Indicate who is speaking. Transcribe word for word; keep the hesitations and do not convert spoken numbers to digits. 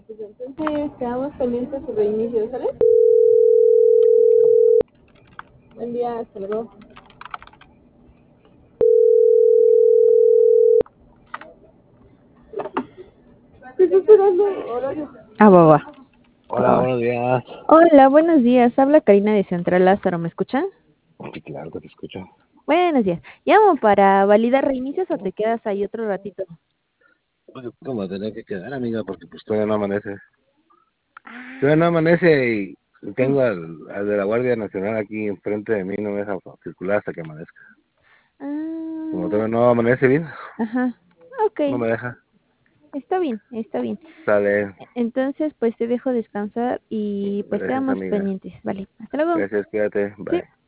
Speaker 1: Entonces, quedamos pendientes sobre inicio, ¿sale? Buen día, hasta luego. ¿Qué estás esperando? Horario.
Speaker 2: Ah, va, va.
Speaker 3: Hola,
Speaker 2: Oh.
Speaker 3: buenos días.
Speaker 2: Hola, buenos días. Habla Karina de Central Lázaro. ¿Me escuchan?
Speaker 3: Sí, claro que te escucho.
Speaker 2: Buenos días. Llamo para validar reinicios o te quedas ahí otro ratito.
Speaker 3: Pues yo creo que me tener que quedar, amiga, porque pues todavía no amanece. Todavía no
Speaker 2: Ah,
Speaker 3: amanece y
Speaker 2: ah,
Speaker 3: tengo al, al de la Guardia Nacional aquí enfrente de mí, no me deja circular hasta que amanezca. Como
Speaker 2: ah,
Speaker 3: todavía no amanece bien,
Speaker 2: ajá. Ok,
Speaker 3: no me deja.
Speaker 2: está bien, está bien.
Speaker 3: Sale.
Speaker 2: E- Entonces, pues te dejo descansar y pues
Speaker 3: Gracias,
Speaker 2: quedamos
Speaker 3: amiga.
Speaker 2: pendientes. Vale, hasta luego.
Speaker 3: Gracias, cuídate.
Speaker 2: Sí.
Speaker 3: Bye.